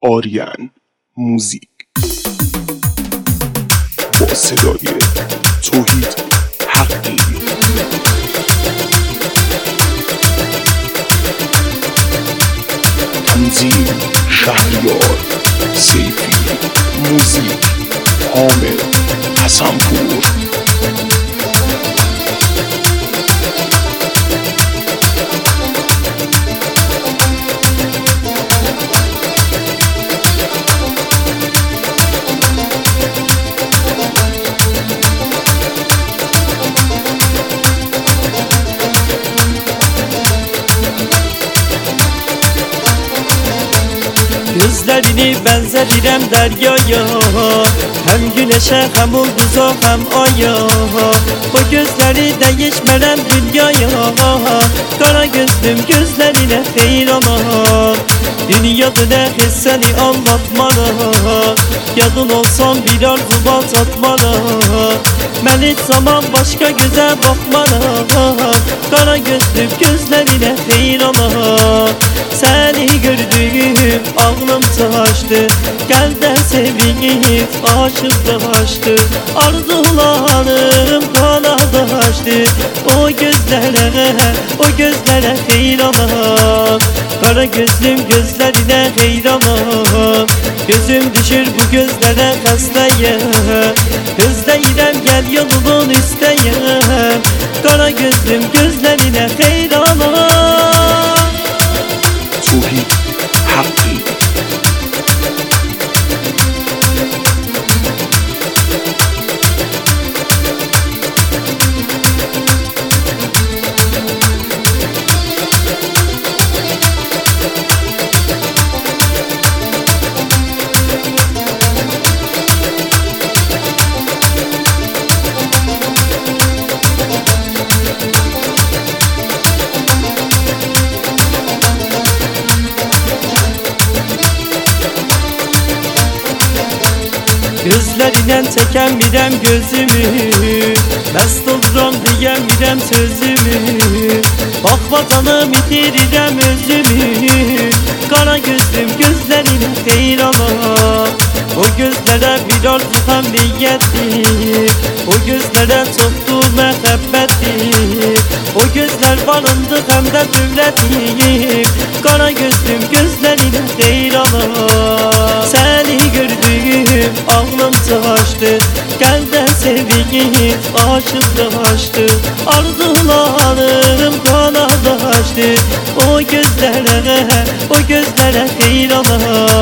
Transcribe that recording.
آریان موزیک با صدای توحید حقی. تنظیم شهریار سیفی. موزیک حامد حسنپور. Gözlerini benzedirem deryaya, hem güneşe hem ulduza hem aya. Bu gözleri değişmerem dünyaya, kara gözlüm gözlerine heyranam. Dünyada ne hisseni anlatmana, yadın olsam bir arzuba tatmana. Ben hiç zaman başka göze bakmana, kara gözlüm gözlerine heyranam. Seni gördüm ağlım taştı, kalpten sevip aşıklaştı. Arzularım kanadaştı, o gözlere heyranam. Kara gözlüm gözlerine heyranam. Gözüm düşür bu gözlere hastayım, özleyirem gel yolunun üsteyim. Kara gözlüm gözlerine heyranam. توحید حقی. Gözlerinden çekemirem gözümü, mest olurum diyemirem sözümü. Bakma canım itirirem özümü, kara gözlüm gözlerine heyranam. O gözlere bir arzu hem niyettir, o gözlere çoktur mehabbettir. O gözler varındı hem de dövlettir, kara gözlüm gözlerine heyranam. Seni gördüm ağlım taştı, kalpten sevip aşıklaştı. Arzularım kanadaştı, o gözlere heyranam.